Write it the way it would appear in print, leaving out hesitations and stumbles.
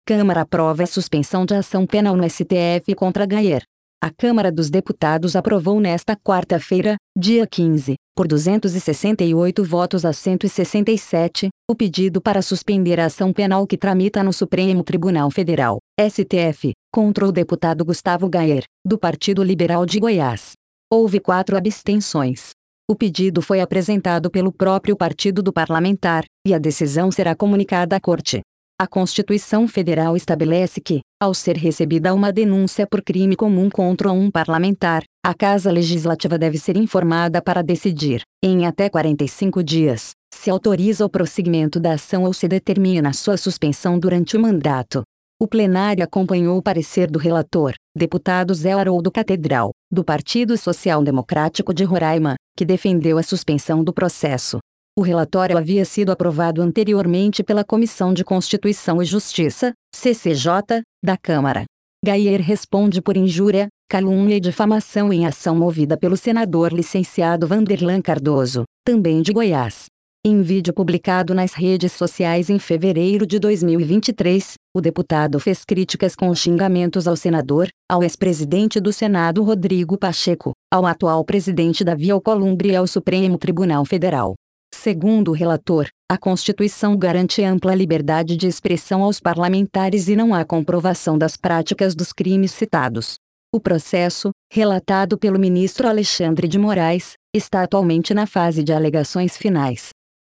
Câmara aprova a suspensão de ação penal no STF contra Gayer. A Câmara dos Deputados aprovou nesta quarta-feira, dia 15, por 268 votos a 167, o pedido para suspender a ação penal que tramita no Supremo Tribunal Federal, STF, contra o deputado Gustavo Gayer, do Partido Liberal de Goiás. Houve 4 abstenções. O pedido foi apresentado pelo próprio partido do parlamentar, e a decisão será comunicada à Corte. A Constituição Federal estabelece que, ao ser recebida uma denúncia por crime comum contra um parlamentar, a Casa Legislativa deve ser informada para decidir, em até 45 dias, se autoriza o prosseguimento da ação ou se determina sua suspensão durante o mandato. O plenário acompanhou o parecer do relator, deputado Zé Haroldo Catedral, do Partido Social Democrático de Roraima, que defendeu a suspensão do processo. O relatório havia sido aprovado anteriormente pela Comissão de Constituição e Justiça, CCJ, da Câmara. Gayer responde por injúria, calúnia e difamação em ação movida pelo senador licenciado Vanderlan Cardoso, também de Goiás. Em vídeo publicado nas redes sociais em fevereiro de 2023, o deputado fez críticas com xingamentos ao senador, ao ex-presidente do Senado Rodrigo Pacheco, ao atual presidente Davi Alcolumbre e ao Supremo Tribunal Federal. Segundo o relator, a Constituição garante ampla liberdade de expressão aos parlamentares e não há comprovação das práticas dos crimes citados. O processo, relatado pelo ministro Alexandre de Moraes, está atualmente na fase de alegações finais.